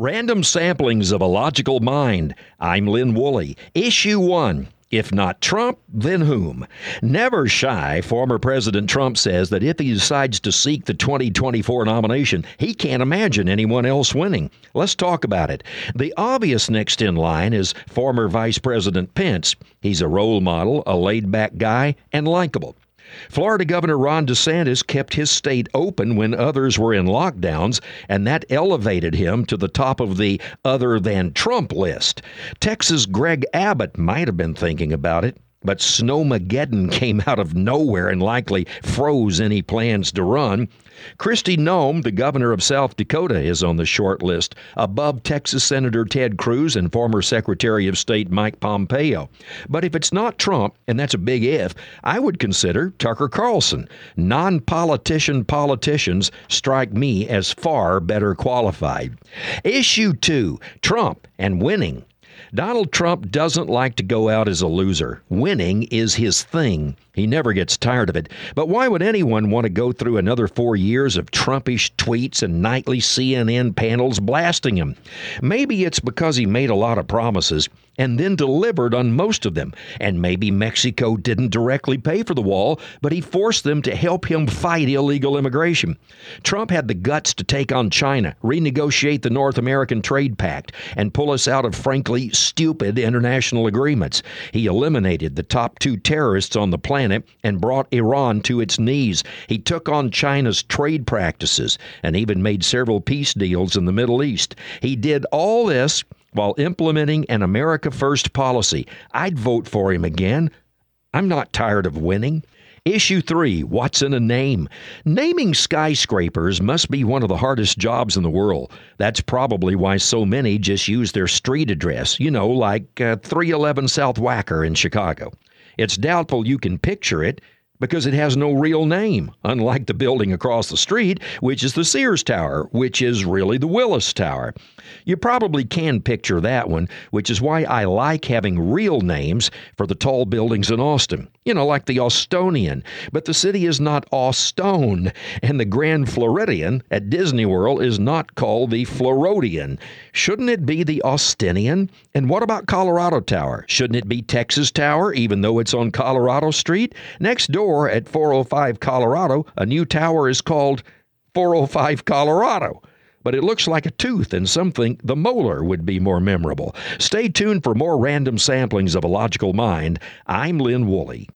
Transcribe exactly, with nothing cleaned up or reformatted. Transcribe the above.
Random samplings of a logical mind. I'm Lynn Woolley. Issue one. If not Trump, then whom? Never shy, former President Trump says that if he decides to seek the twenty twenty-four nomination, he can't imagine anyone else winning. Let's talk about it. The obvious next in line is former Vice President Pence. He's a role model, a laid-back guy, and likable. Florida Governor Ron DeSantis kept his state open when others were in lockdowns, and that elevated him to the top of the other than Trump list. Texas' Greg Abbott might have been thinking about it, but Snowmageddon came out of nowhere and likely froze any plans to run. Kristi Noem, the governor of South Dakota, is on the short list, above Texas Senator Ted Cruz and former Secretary of State Mike Pompeo. But if it's not Trump, and that's a big if, I would consider Tucker Carlson. Non-politician politicians strike me as far better qualified. Issue two, Trump and winning. Donald Trump doesn't like to go out as a loser. Winning is his thing. He never gets tired of it. But why would anyone want to go through another four years of Trumpish tweets and nightly C N N panels blasting him? Maybe it's because he made a lot of promises and then delivered on most of them. And maybe Mexico didn't directly pay for the wall, but he forced them to help him fight illegal immigration. Trump had the guts to take on China, renegotiate the North American Trade Pact, and pull us out of frankly stupid international agreements. He eliminated the top two terrorists on the planet and brought Iran to its knees. He took on China's trade practices and even made several peace deals in the Middle East. He did all this while implementing an America First policy. I'd vote for him again. I'm not tired of winning. Issue three, what's in a name? Naming skyscrapers must be one of the hardest jobs in the world. That's probably why so many just use their street address, you know, like uh, three eleven South Wacker in Chicago. It's doubtful you can picture it because it has no real name, unlike the building across the street, which is the Sears Tower, which is really the Willis Tower. You probably can picture that one, which is why I like having real names for the tall buildings in Austin. You know, like the Austonian, but the city is not Austone, and the Grand Floridian at Disney World is not called the Floridian. Shouldn't it be the Austinian? And what about Colorado Tower? Shouldn't it be Texas Tower, even though it's on Colorado Street? Next door at four oh five Colorado, a new tower is called four oh five Colorado. But it looks like a tooth, and some think the molar would be more memorable. Stay tuned for more random samplings of a logical mind. I'm Lynn Woolley.